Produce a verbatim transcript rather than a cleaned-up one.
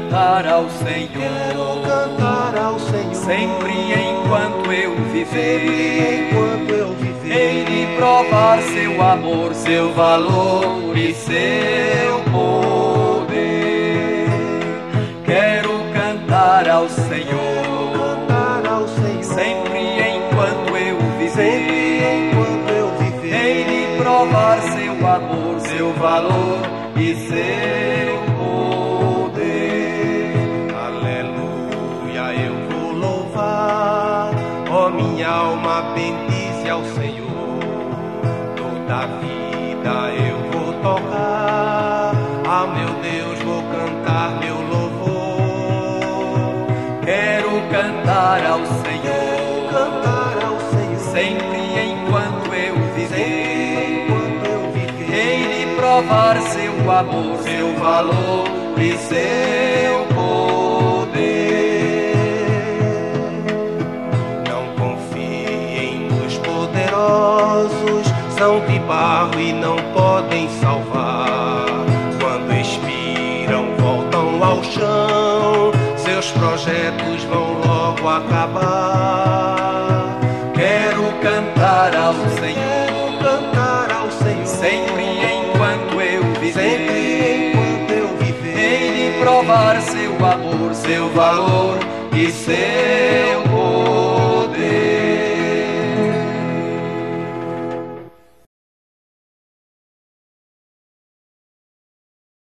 cantar ao Senhor, quero cantar ao Senhor, sempre enquanto eu viver, sempre enquanto eu viver. Hei de provar seu amor, seu valor e seu poder. Quero cantar ao Senhor, cantar ao Senhor, sempre enquanto eu viver, sempre enquanto eu viver. Hei de provar seu amor, seu valor e seu poder. Aleluia, eu vou louvar, ó minha alma bendize ao Senhor. Toda a vida eu vou tocar, a meu Deus vou cantar meu louvor. Quero cantar ao Senhor, Cantar ao Senhor, sempre enquanto eu viver, enquanto eu viver. Hei de provar seu amor, seu valor e seu poder. Não confiem nos poderosos, são de barro e não podem salvar. Quando expiram, voltam ao chão, seus projetos vão logo acabar. Quero cantar ao Senhor, Cantar ao Senhor, sempre enquanto eu viver, sempre enquanto eu viver. Hei de provar seu amor, seu valor e seu